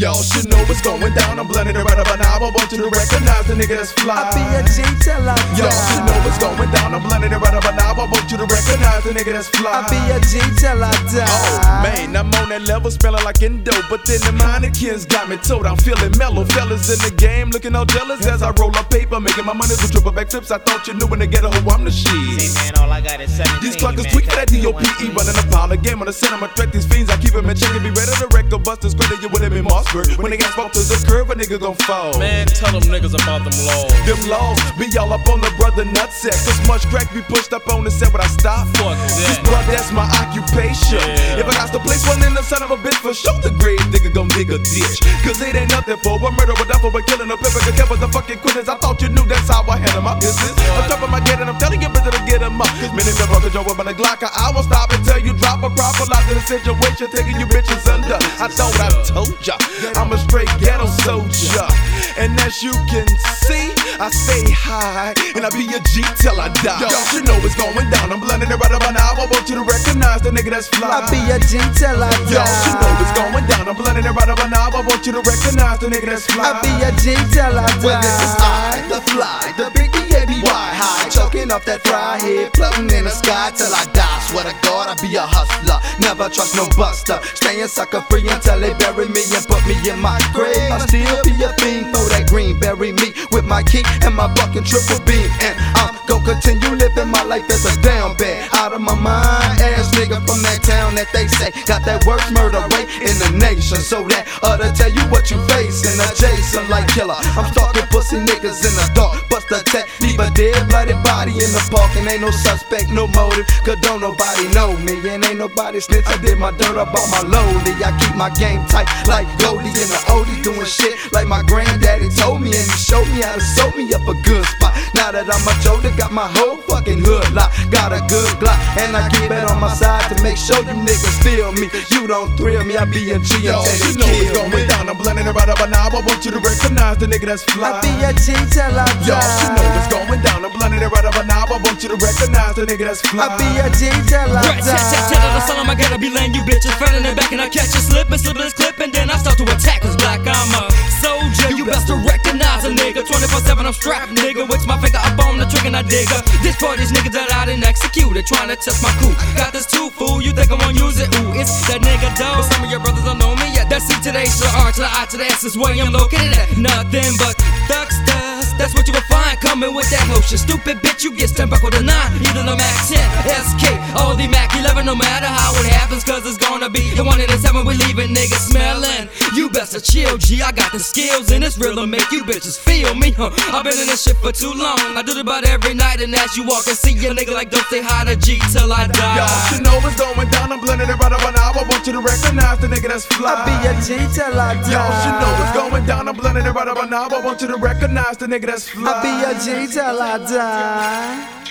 Y'all should know what's going down. I'm blending it right about now. I want you to recognize the nigga that's fly. I be a G till I die. Y'all should know what's going down. I'm blending it right about now. I want you to recognize the nigga that's fly. I be a G till I die. Oh man, I'm on that level, smelling like Indo. But then the mannequins got me told I'm feeling mellow. Fellas in the game looking all jealous as I roll up paper, making my money with triple back flips. I thought you knew when they get a hoe, I'm the shit. See, man, all I got is 17. These cluckers tweak for that DOPE, running a pile of game on the set. I'ma track these fiends, I keep them in check and be ready to wreck a busters. Credit you with him in Mossberg. When they get spoke to the curve, a nigga gon' fall. Man, tell them niggas about them laws. Them laws be all up on the brother nutsack. Cause much crack be pushed up on the set, but I stop. Fuck that. Cause brother, that's my occupation. Yeah. If I got to place one in the son of a bitch for sure, the grave nigga gon' dig a ditch. Cause it ain't nothing for a murder, a duffel, a killing, a pimp, a kept with the fucking quitters. I thought you knew that's how I handle my business. I'm dropping my get and I'm telling you better to get him up. Cause many never could jump up on a Glock. I won't stop until you drop a proper lot to the situation, taking you bitches under. I thought I told ya, I'm a straight ghetto soldier. And as you can see, I stay high, and I be a G till I die. Y'all should know what's going down. I'm blending it right about now. I want you to recognize the nigga that's fly. I be a G till I die. Y'all should know what's going down. I'm blending it right about now. I want you to recognize the nigga that's fly. I be a G till I die. Well, this is I, the fly, the big D-A-B-Y high, choking off that fry head, floating in the sky till I die. Swear to God, I be a hustler, never trust no buster, staying sucker free until they bury me and put me in my grave. I still be a fiend for that green, bury me with my key and my fucking triple beam, and I'm gon' continue living my life as a down bad, out of my mind ass nigga from that town that they say got that worst murder rate in the nation. So that to tell you what you facing, a Jason like killer. I'm stalking pussy niggas in the dark, bust a tech, leave a dead bloody body in the park, and ain't no suspect, no motive, cause don't nobody know me, and ain't nobody snitch. I did my dirt about my lowly. I keep my game tight like Goldie and the Odie, doing shit like my granddaddy told me, and he showed me how to sew me up a good spot. Now that I'm much older, got my whole fucking hood locked, got a good Glock, and I keep it on my side to make sure you niggas feel me. You don't thrill me, I be a G Y'all until should they know what's kill going me. down. I'm blending it right about now. I want you to recognize the nigga that's fly. I be a G till I die. Y'all should know what's going down. I'm blending it right about now. I want you to recognize the nigga that's fly. I be a G till I Rat tat tat tat out the sun, I gotta be laying you bitches fat in the back, and I catch you slipping, slipping this clip, and then I start to attack. Cause black, I'm a soldier, you best to recognize a nigga. 24/7 I'm strapped, nigga, with my finger up on the trigger and I digger. This for these niggas that I didn't execute, they trying to test my coup. Got this too, fool, you think I won't use it? Ooh, it's that nigga dog. Some of your brothers don't know me yet. That's C to the H to the R to the I to the S is where I'm located at. Nothing but thucksters, that's what you will find coming with that motion. Stupid bitch, you get stand back with a 9, either the Mac 10, SK, or the Mac 11. No matter how it happens, cause it's gonna be the 1 in the 7 we leaving niggas smelling. You best to chill, G, I got the skills, and it's real to make you bitches feel me, huh? I've been in this shit for too long, I do it about every night, and as you walk and see a nigga like don't say hi to G till I die. Y'all should know what's going down. I'm blending it right about now. I want you to recognize the nigga that's fly. I be a G till I die. Y'all should know what's going down. I'm blending it right about now. I want you to recognize the nigga that's fly. I be a G till I die.